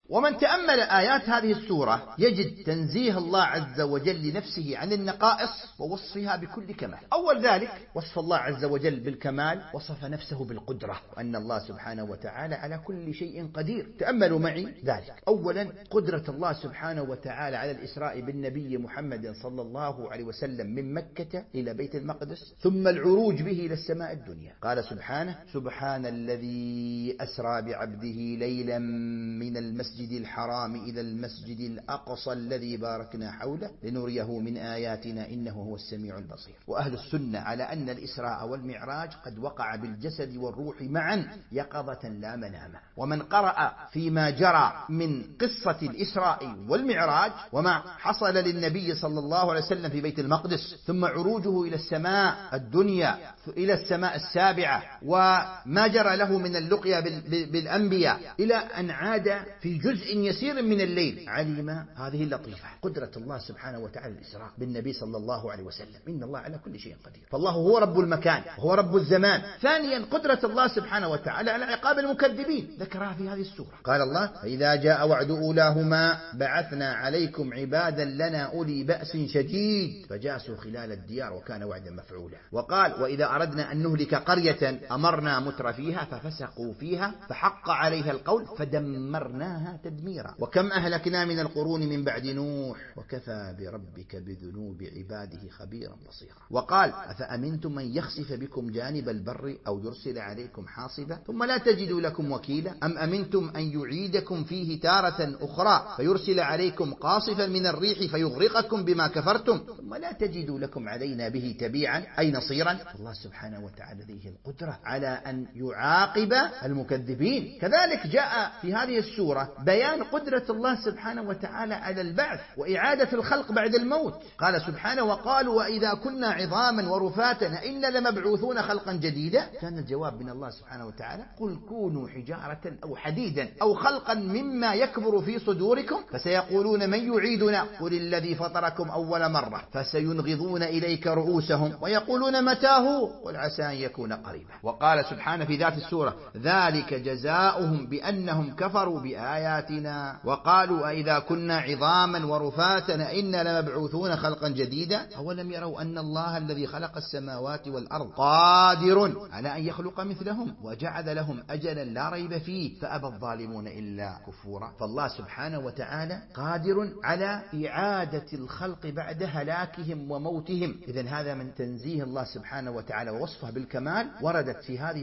ومن تأمل آيات هذه السورة يجد تنزيه الله عز وجل لنفسه عن النقائص ووصفها بكل كمال. أول ذلك وصف الله عز وجل بالكمال، وصف نفسه بالقدرة، وأن الله سبحانه وتعالى على كل شيء قدير. تأملوا معي ذلك. أولا قدرة الله سبحانه وتعالى على الإسراء بالنبي محمد صلى الله عليه وسلم من مكة إلى بيت المقدس، ثم العروج به إلى السماء الدنيا. قال سبحانه: سبحان الذي أسرى بعبده ليلا من المسجد الحرام إلى المسجد الأقصى الذي باركنا حوله لنريه من آياتنا إنه هو السميع البصير. وأهل السنة على أن الإسراء والمعراج قد وقع بالجسد والروح معا يقظة لا منامة. ومن قرأ فيما جرى من قصة الإسراء والمعراج وما حصل للنبي صلى الله عليه وسلم في بيت المقدس، ثم عروجه إلى السماء الدنيا إلى السماء السابعة، وما جرى له من اللقيا بالأنبياء إلى أن عاد في جزء يسير من الليل، علم هذه اللطيفة، قدرة الله سبحانه وتعالى الإسراء بالنبي صلى الله عليه وسلم. إن الله على كل شيء قدير، فالله هو رب المكان وهو رب الزمان. ثانيا قدرة الله سبحانه وتعالى على عقاب المكذبين، ذكرها في هذه السورة. قال الله: فإذا جاء وعد أولاهما بعثنا عليكم عبادا لنا أولي بأس شديد فجاسوا خلال الديار وكان وعدا مفعولا. وقال: وإذا أردنا أن نهلك قرية أمرنا متر فيها ففسقوا فيها فحق عليها القول فدمرناها تدميرا. وكم أهلكنا من القرون من بعد نوح وكفى بربك بذنوب عباده خبيرا بصيرا. وقال: أفأمنتم من يخسف بكم جانب البر أو يرسل عليكم حاصبا ثم لا تجدوا لكم وكيلا أم أمنتم أن يعيدكم فيه تارة أخرى فيرسل عليكم قاصفا من الريح فيغرقكم بما كفرتم ثم لا تجدوا لكم علينا به تبيعا أي نصيرا. الله سبحانه وتعالى لديه القدرة على أن يعاقب المكذبين. كذلك جاء في هذه السورة بيان قدرة الله سبحانه وتعالى على البعث وإعادة الخلق بعد الموت. قال سبحانه: وقالوا وإذا كنا عظاما ورفاتا إنا لمبعوثون خلقا جديدا. كان الجواب من الله سبحانه وتعالى: قل كونوا حجارة أو حديدا أو خلقا مما يكبر في صدوركم فسيقولون من يعيدنا قل الذي فطركم أول مرة فسينغضون إليك رؤوسهم ويقولون متاه قل عسى أن يكون قريبا. وقال سبحانه في ذات السورة: ذلك جزاؤهم بأنهم كفروا بآياتنا وقالوا أئذا كنا عظاما ورفاتا إنا لمبعوثون خلقا جديدا أولم يروا أن الله الذي خلق السماوات والأرض قادر على أن يخلق مثلهم وجعل لهم أجلا لا ريب فيه فأبى الظالمون إلا كفورا. فالله سبحانه وتعالى قادر على إعادة الخلق بعد هلاكهم وموتهم. إذن هذا من تنزيه الله سبحانه وتعالى ووصفه بالكمال. ورد في هذه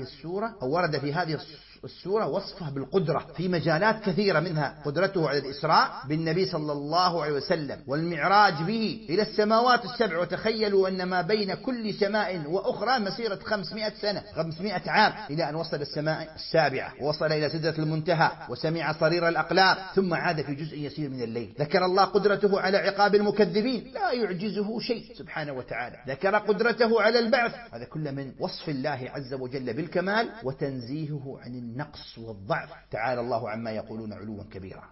السورة وصفه بالقدرة في مجالات كثيرة، منها قدرته على الإسراء بالنبي صلى الله عليه وسلم والمعراج به إلى السماوات السبع. وتخيلوا أن ما بين كل سماء وأخرى مسيرة 500 سنة 500 عام إلى أن وصل السماء السابعة ووصل إلى سدرة المنتهى وسمع صرير الأقلام ثم عاد في جزء يسير من الليل. ذكر الله قدرته على عقاب المكذبين لا يعجزه شيء سبحانه وتعالى. ذكر قدرته على البعث. هذا كله من وصف الله عز وجل بالكمال وتنزيهه عن النقص والضعف. تعالى الله عما يقولون علوا كبيرا.